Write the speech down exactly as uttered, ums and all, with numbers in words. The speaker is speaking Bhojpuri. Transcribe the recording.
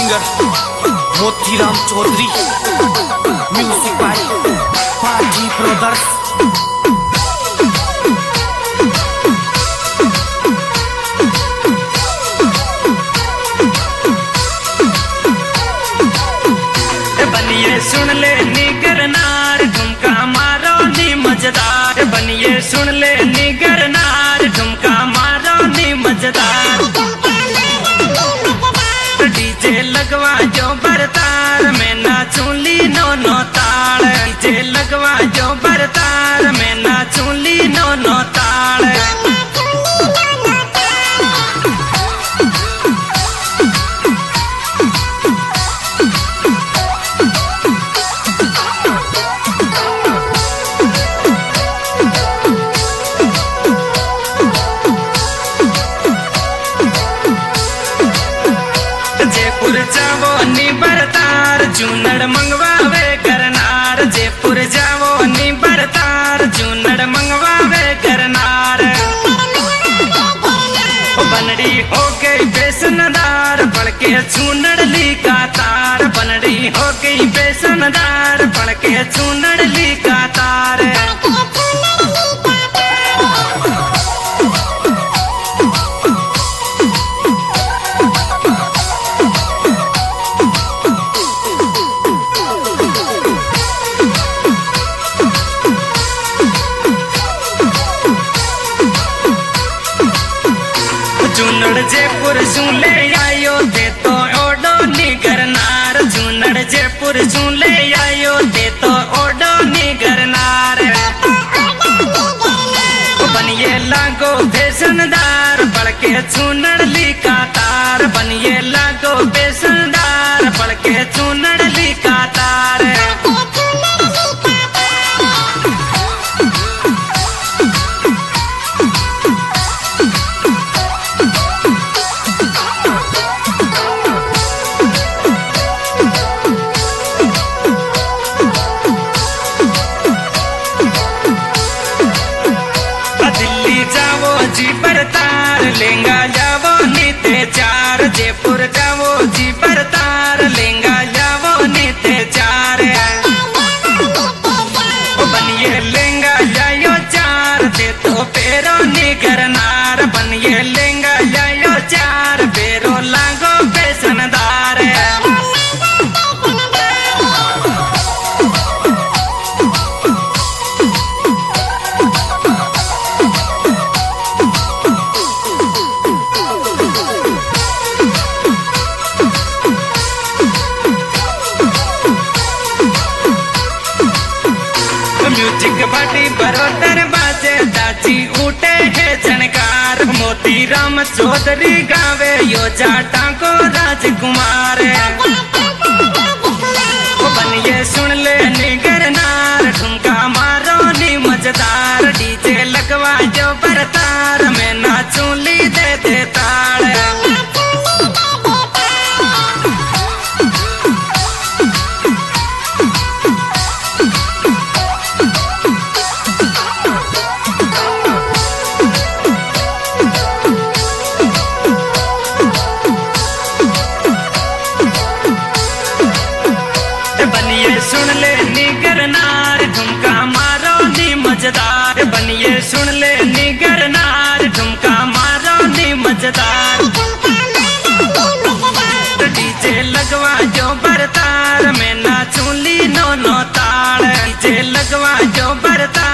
Singer Motiram Chaudhary, music by Paji brothers. बनिए सुन ले निगर नार ठुमका मारो नी मजेदार, बनिए सुन ले निगर नार ठुमका मारो नी मजेदार। डीजे लगवा जो बरतार में नाचूं ली नो नो ताड़, डीजे लगवा जो बरतार में नाचूं ली नो नो ताड़। जयपुर जावो नी बरतार चूनड़ मंगवावे करनार, जयपुर जावो नी बरतार चूनड़ मंगवावे करनार। बनड़ी हो गई बेसनदार पड़ के चूनड़ ली का तार, बनड़ी हो गई बेसनदार पड़ के चूनड़ ली का तार। चूनड़ जयपुर जूं ले आयो दे तो ओडो नी करनार, चूनड़ जयपुर जूं ले आयो दे तो ओडो नी करनार। बनिए लागो बेसनदार पड़ के चूनड़ ली का तार, बनिए लागो बेसनदार पड़ के चूनड़ ली का तार। जी बरतार लेंगा जावो नीते चार, जयपुर जावो जी बरतार लेंगा जावो नीते चार। बनिए लेंगा जायो चार दे तो पेरो नी करनार, बनिए लेंगा जायो चार पेरो लागो बेसनदार। म्यूजिक बाटी बरोदर बाजे दाची उठे है झनकार, मोतीराम चौधरी गावे यो जाटा को राजकुमार। बनिए सुन ले निगर नार ठुमका मारो नी मजेदार, डीजे लगवा जो बरतार में नाचूं ली दे दे ताड़। बनिए सुन ले निगर नार ठुमका मारो नी मजेदार, बनिए सुन ले निगर नार ठुमका मारो नी मजेदार। डीजे लगवा जो बरतार में नाचूं ली नो नो ताड़, डीजे लगवा जो बरतार